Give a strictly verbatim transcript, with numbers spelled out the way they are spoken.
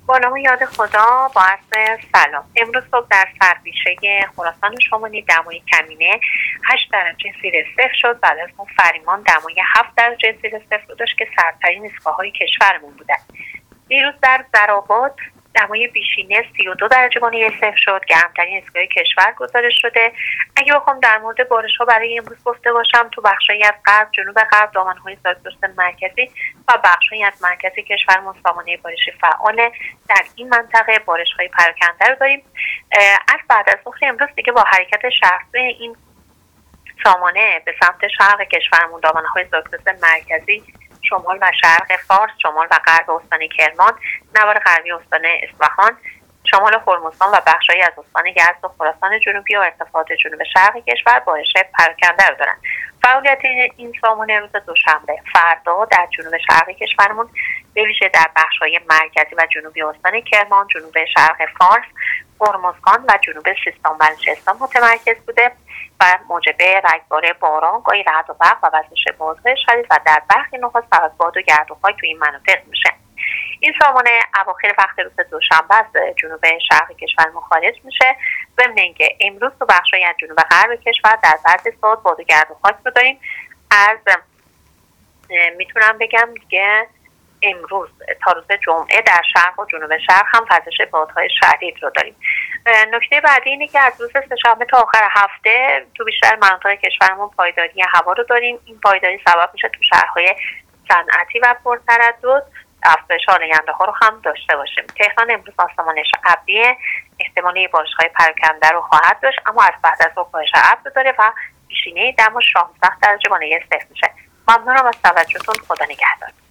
با نام یاد خدا، با عرض سلام. امروز صبح در سرپیشه خراسان شمالی دمای کمینه هشت درجه زیر صفر شد. بعد از اون فریمان دمای هفت درجه زیر صفر داشت که سردترین ایستگاه‌های کشورمون بودن. دیروز در زرآباد دمای بیشینه سی و دو درجه بالای صفر شد، گرمترین ایستگاه کشور گزارش شده. اگه بخوام در مورد بارش‌ها برای امروز گفته باشم، تو بخشایی از غرب، جنوب غرب، دامنه‌های ساک‌داشت مرکزی و بخشایی از مرکزی کشورمون سامانه بارشی فعاله. در این منطقه بارش‌های پراکنده رو داریم. از بعد از ظهر امروز دیگه با حرکت شرقی این سامانه به سمت شرق کشورمون، دامنه‌های ساک‌داشت مرکزی، شمال و شرق فارس، شمال و غرب استان کرمان، نوار غربی استان اصفهان، شمال هرمزگان و بخشایی از استان یزد و خراسان جنوبی و ارتفاعات جنوب شرق کشور بارش پراکنده رو دارن. فعالیت این سامانه روز دوشنبه فردا در جنوب شرق کشورمون، به ویژه در بخش‌های مرکزی و جنوبی استان کرمان، جنوب شرق فارس، هرمزگان و جنوب سیستان و بلوچستان متمرکز بوده و موجب رگبار باران، گاهی رعد و برق و وزش بادهای شدید و در برخی نقاط فقط باد و گرد و خاک توی این مناطق میشه. این سامانه اواخر وقت روز دوشنبه از جنوب شرق کشور خارج میشه. ضمن اینکه امروز تو بخش‌های از جنوب غرب کشور در بعضی ساعات باد و گرد و خاک رو داریم. از میتونم بگم دیگه امروز تا روز جمعه در شرق و جنوب شرق هم وزش بادهای شدید رو داریم. نکته بعدی اینه که از روز سه‌شنبه تا آخر هفته تو بیشتر مناطق کشورمون پایداری هوا رو داریم. این پایداری سبب میشه تو شهرهای صنعتی و پرتردد افزایش آلاینده ها رو هم داشته باشیم. تهران امروز آسمانش ابریه، احتمالی بارش‌های پراکنده رو خواهد داشت، اما از بعد از ظهر کاهش ابر داره و بیشینه دما شانزده درجه بالای صفر میشه. ممنونم از توجهتون. خدا نگهدار.